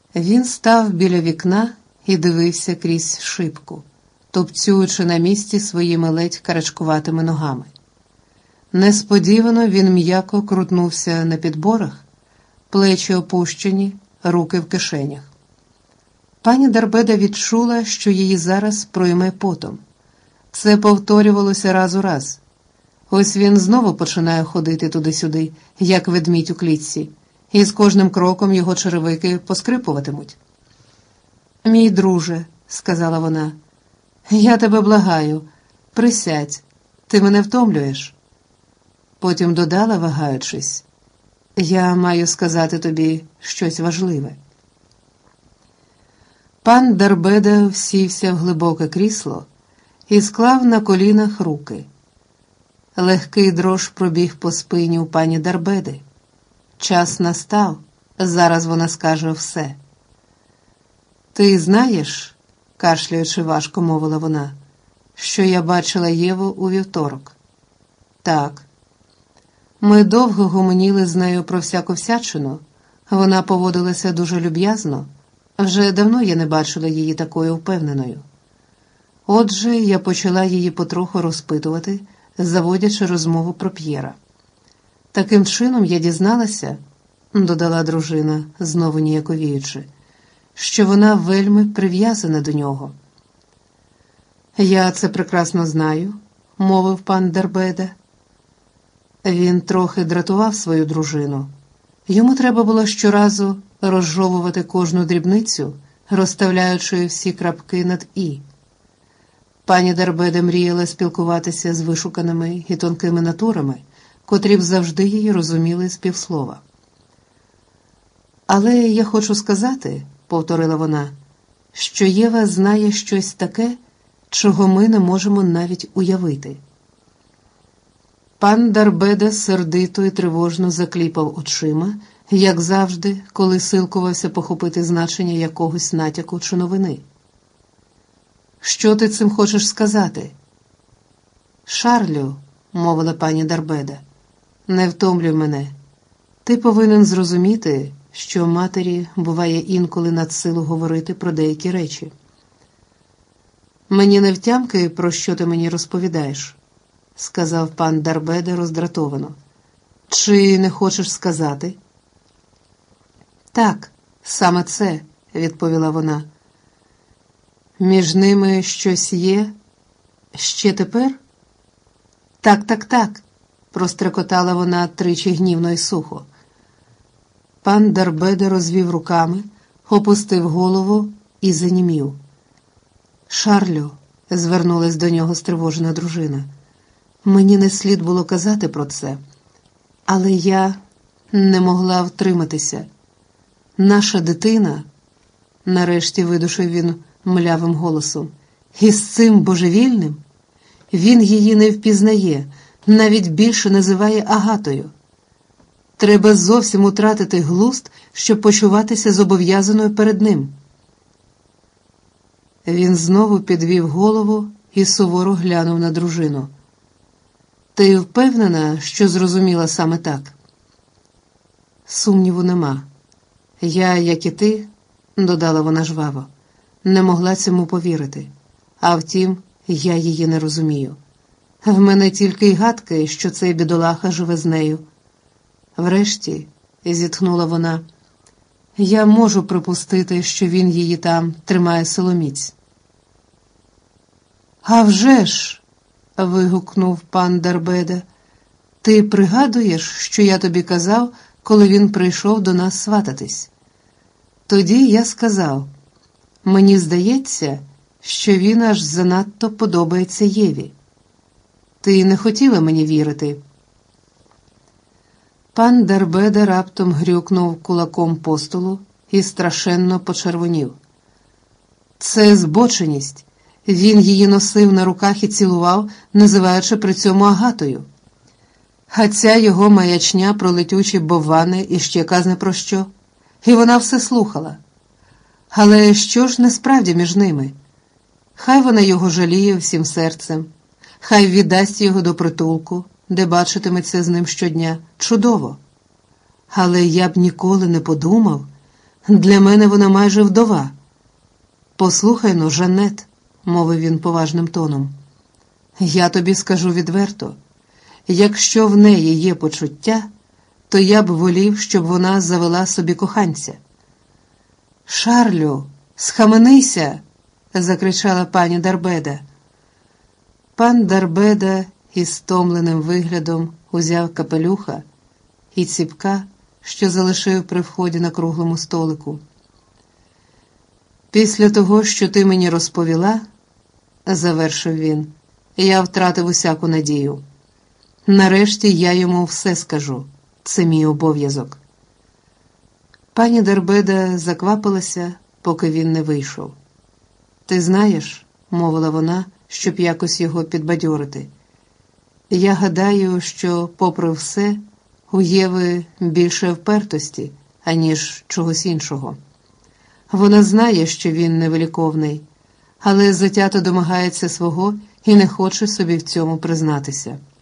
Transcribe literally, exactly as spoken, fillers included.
Він став біля вікна і дивився крізь шибку, топцюючи на місці своїми ледь карачкуватими ногами. Несподівано він м'яко крутнувся на підборах, плечі опущені, руки в кишенях. Пані Дарбеда відчула, що її зараз пройме потом. Це повторювалося раз у раз. Ось він знову починає ходити туди-сюди, як ведмідь у клітці, і з кожним кроком його черевики поскрипуватимуть. «Мій друже», – сказала вона, – «я тебе благаю, присядь, ти мене втомлюєш». Потім додала, вагаючись, «Я маю сказати тобі щось важливе». Пан Дарбеда всівся в глибоке крісло і склав на колінах руки. Легкий дрож пробіг по спині у пані Дарбеди. Час настав, зараз вона скаже все. «Ти знаєш, – кашляючи важко мовила вона, – що я бачила Єву у вівторок?» «Так». Ми довго гомоніли з нею про всяку всячину, вона поводилася дуже люб'язно, вже давно я не бачила її такою впевненою. Отже, я почала її потроху розпитувати, заводячи розмову про П'єра. Таким чином я дізналася, додала дружина, знову ніяковіючи, що вона вельми прив'язана до нього. «Я це прекрасно знаю», – мовив пан Дарбеда. Він трохи дратував свою дружину. Йому треба було щоразу розжовувати кожну дрібницю, розставляючи всі крапки над «і». Пані Дарбеда мріяла спілкуватися з вишуканими і тонкими натурами, котрі б завжди її розуміли з півслова. «Але я хочу сказати, – повторила вона, – що Єва знає щось таке, чого ми не можемо навіть уявити». Пан Дарбеда сердито і тривожно закліпав очима, як завжди, коли силкувався похопити значення якогось натяку чи новини. «Що ти цим хочеш сказати?» «Шарлю», – мовила пані Дарбеда, – «не втомлюй мене. Ти повинен зрозуміти, що матері буває інколи надсилу говорити про деякі речі. Мені не втямки, про що ти мені розповідаєш», – сказав пан Дарбеда роздратовано. «Чи не хочеш сказати?» «Так, саме це», – відповіла вона. «Між ними щось є? Ще тепер?» «Так, так, так», – прострекотала вона тричі гнівно й сухо. Пан Дарбеда розвів руками, опустив голову і занімів. «Шарлю», – звернулась до нього стривожена дружина, – «мені не слід було казати про це, але я не могла втриматися. Наша дитина», – нарешті видушив він млявим голосом, – «із цим божевільним? Він її не впізнає, навіть більше називає Агатою. Треба зовсім утратити глузд, щоб почуватися зобов'язаною перед ним». Він знову підвів голову і суворо глянув на дружину. «Ти впевнена, що зрозуміла саме так?» «Сумніву нема. Я, як і ти, – додала вона жваво, – не могла цьому повірити. А втім, я її не розумію. В мене тільки й гадки, що цей бідолаха живе з нею. Врешті, – зітхнула вона, – я можу припустити, що він її там тримає силоміць». «А вже ж!» – вигукнув пан Дарбеда. «Ти пригадуєш, що я тобі казав, коли він прийшов до нас свататись? Тоді я сказав, мені здається, що він аж занадто подобається Єві. Ти не хотіла мені вірити». Пан Дарбеда раптом грюкнув кулаком по столу і страшенно почервонів. «Це збоченість. Він її носив на руках і цілував, називаючи при цьому Агатою. А ця його маячня про летючі боввани і ще казне про що. І вона все слухала. Але що ж насправді між ними? Хай вона його жаліє всім серцем, хай віддасть його до притулку, де бачитиметься з ним щодня. Чудово. Але я б ніколи не подумав, Для мене вона майже вдова. Послухай ну, Жаннет, мовив він поважним тоном. Я тобі скажу відверто, якщо в неї є почуття, то я б волів, щоб вона завела собі коханця. Шарлю, схаменися, закричала пані Дарбеда. Пан Дарбеда із стомленим виглядом узяв капелюха і ціпка, що залишив при вході на круглому столику. Після того, що ти мені розповіла, завершив він, я втратив усяку надію. Нарешті я йому все скажу. Це мій обов'язок. Пані Дарбеда заквапилася, поки він не вийшов. Ти знаєш, мовила вона, щоб якось його підбадьорити. Я гадаю, що, попри все, у Єви більше впертості, аніж чогось іншого. Вона знає, що він невиліковний, але затято домагається свого і не хоче собі в цьому признатися.